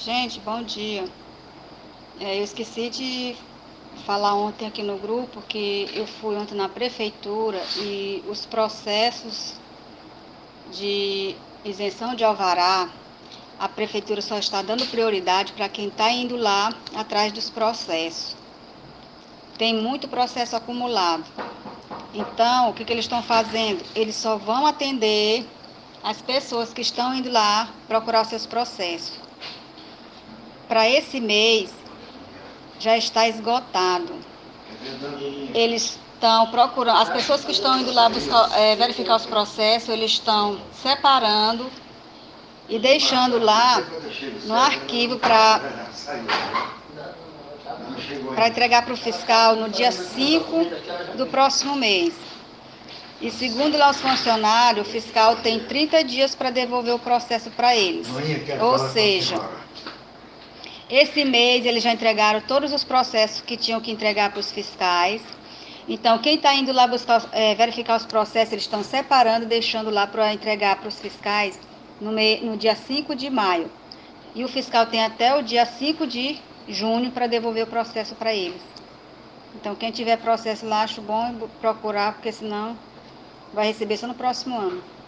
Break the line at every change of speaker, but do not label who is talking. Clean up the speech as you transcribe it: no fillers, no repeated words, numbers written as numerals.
Gente, bom dia. Eu esqueci de falar ontem aqui no grupo que eu fui ontem na prefeitura e os processos de isenção de alvará, a prefeitura só está dando prioridade para quem está indo lá atrás dos processos. Tem muito processo acumulado. Então, o que eles estão fazendo? Eles só vão atender as pessoas que estão indo lá procurar os seus processos. Para esse mês, já está esgotado. Eles estão procurando, as pessoas que estão indo lá verificar os processos, eles estão separando e deixando lá no arquivo para entregar para o fiscal no dia 5 do próximo mês. E segundo lá os funcionários, o fiscal tem 30 dias para devolver o processo para eles. Ou seja, esse mês eles já entregaram todos os processos que tinham que entregar para os fiscais. Então, quem está indo lá verificar os processos, eles estão separando, deixando lá para entregar para os fiscais no dia 5 de maio. E o fiscal tem até o dia 5 de junho para devolver o processo para eles. Então, quem tiver processo lá, acho bom procurar, porque senão vai receber só no próximo ano.